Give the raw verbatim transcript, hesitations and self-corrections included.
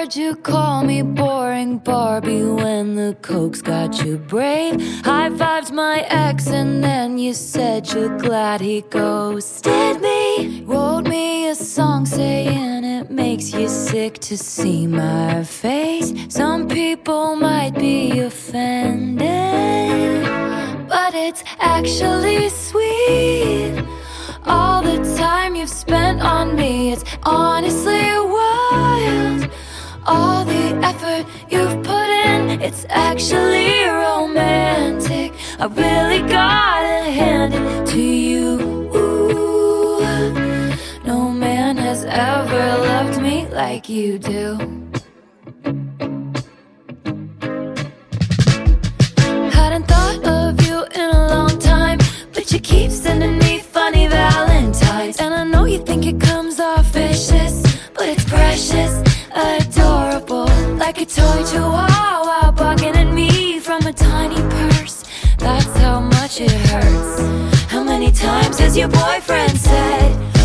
heard you call me boring Barbie when the coke's got you brave. High-fived my ex and then you said you're glad he ghosted me. Wrote me a song saying it makes you sick to see my face. Some people might be offended, but it's actually sweet. All the time you've spent on me, it's honestly wild. All the effort you've put in, it's actually romantic. I really gotta hand it to you. Ooh, no man has ever loved me like you do. Hadn't thought of you in a long time, but you keep sending me funny valentines. And I know you think it comes off vicious, but it's precious, adorable, like a toy chihuahua barking at me from a tiny purse. That's how much it hurts. How many times has your boyfriend said